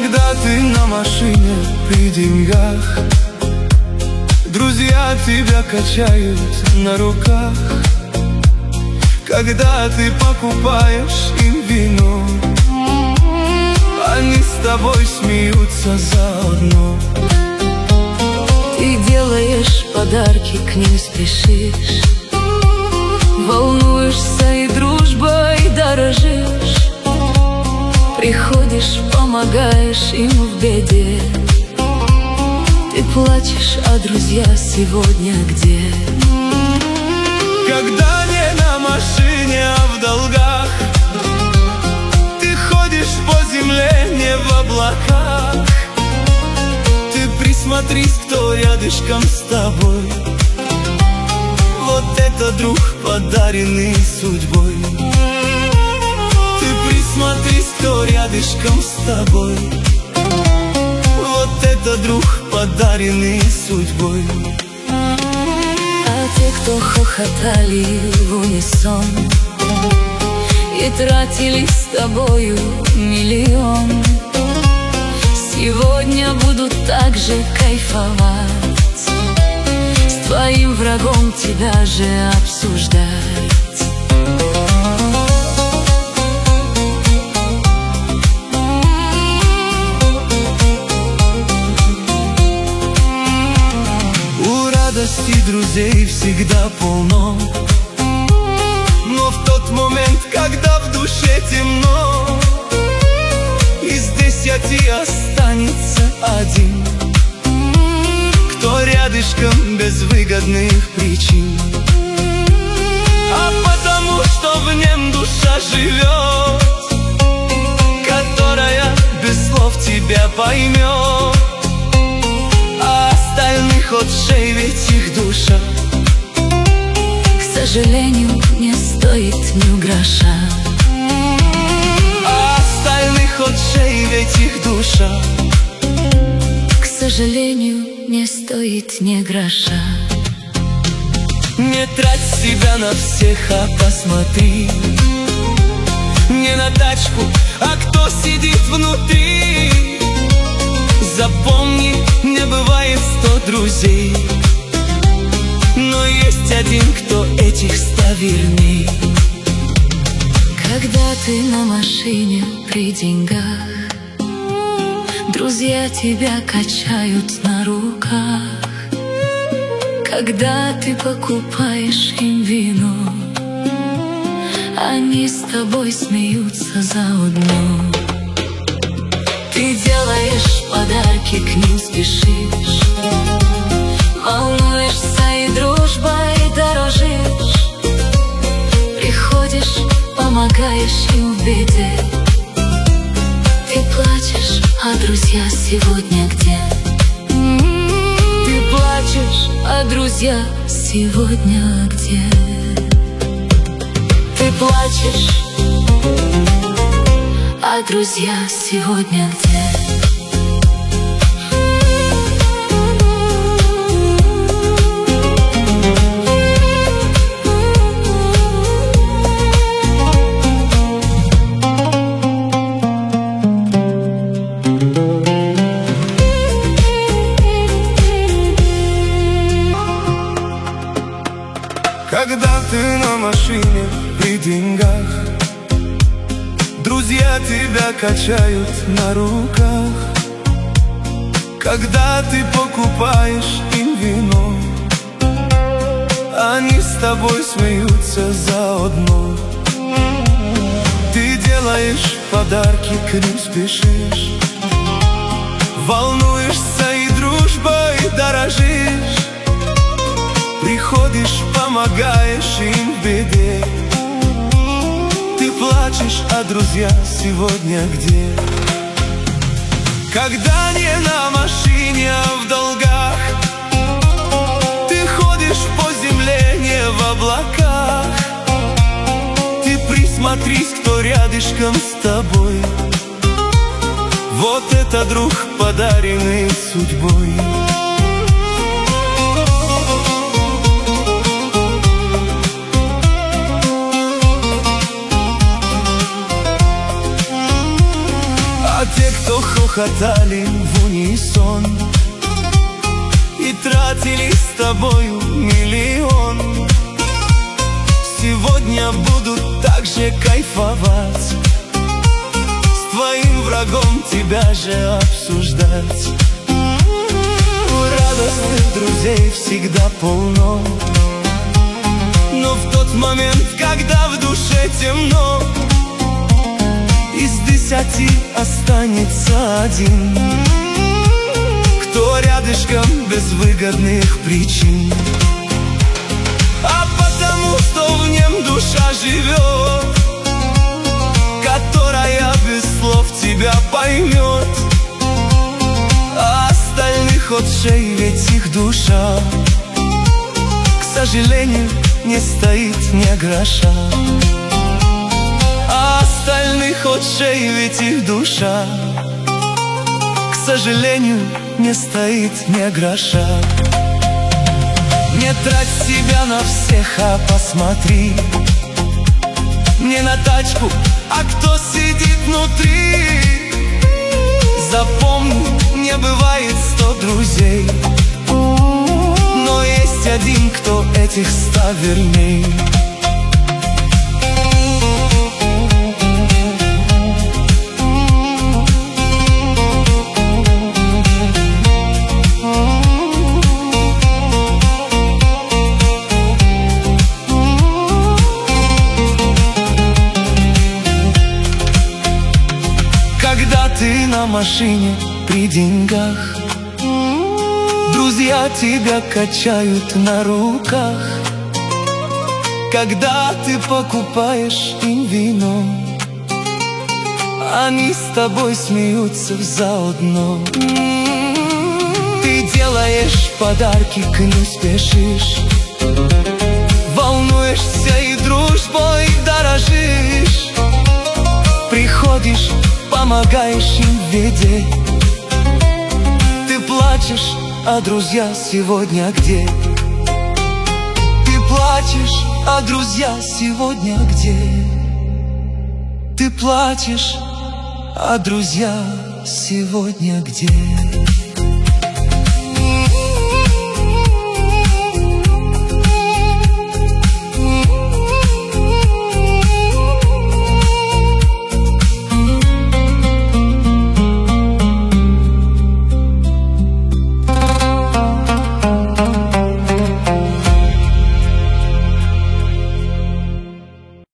Когда ты на машине при деньгах, друзья тебя качают на руках. Когда ты покупаешь им вино, они с тобой смеются заодно. Ты делаешь подарки, к ним спешишь, волнуешься и дружбой дорожишь. Приходишь, помогаешь им в беде. Ты плачешь, а друзья сегодня где? Когда не на машине, а в долгах, ты ходишь по земле, не в облаках. Ты присмотрись, кто рядышком с тобой. Вот это друг, подаренный судьбой. Ты присмотрись, кто рядышком с тобой. Вот это друг, подаренный судьбой. А те, кто хохотали в унисон и тратили с тобою миллион, сегодня будут так же кайфовать, с твоим врагом тебя же обсуждать. Радости друзей всегда полно, но в тот момент, когда в душе темно, из 10 останется один, кто рядышком без выгодных причин. А потому что в нем душа живет, которая без слов тебя поймет. Остальных отшей, ведь их душа, к сожалению, не стоит ни гроша. Остальных отшей, ведь их душа, к сожалению, не стоит ни гроша. Не трать себя на всех, а посмотри не на тачку, а кто сидит внутри. Запомни, не бывает 100 друзей, но есть один, кто этих 100 верней. Когда ты на машине при деньгах, друзья тебя качают на руках. Когда ты покупаешь им вино, они с тобой смеются заодно. Ты делаешь подарки, к ним спешишь, волнуешься и дружбой дорожишь. Приходишь, помогаешь им в беде. Ты плачешь, а друзья сегодня где? Ты плачешь, а друзья сегодня где? Ты плачешь, а друзья сегодня где? Когда ты на машине при деньгах, друзья тебя качают на руках. Когда ты покупаешь им вино, они с тобой смеются заодно. Ты делаешь подарки, к ним спешишь, волнуешься и дружбой дорожишь. Приходишь, помогаешь им в беде. Ты плачешь, а друзья сегодня где? Когда не на машине, а в долгах, ты ходишь по земле, не в облаках. Ты присмотрись, кто рядышком с тобой. Вот это друг, подаренный судьбой. А те, кто что хохотали в унисон и тратили с тобою миллион. Сегодня будут так же кайфовать, с твоим врагом тебя же обсуждать. У радостных друзей всегда полно, но в тот момент, когда в душе темно, из 10 останется один, кто рядышком без выгодных причин. А потому что в нем душа живет, которая без слов тебя поймет. А остальных отшей, ведь их душа, к сожалению, не стоит ни гроша. А остальных отшей, ведь их душа, к сожалению, не стоит ни гроша. Не трать себя на всех, а посмотри не на тачку, а кто сидит внутри. Запомни, не бывает 100 друзей, но есть один, кто этих 100 верней. Когда ты на машине при деньгах, друзья тебя качают на руках. Когда ты покупаешь им вино, они с тобой смеются заодно. Ты делаешь подарки, к ним спешишь, волнуешься и дружбой дорожишь. Приходишь, помогаешь им в беде. Ты плачешь, а друзья сегодня где? Ты плачешь, а друзья сегодня где? Ты плачешь, а друзья сегодня где?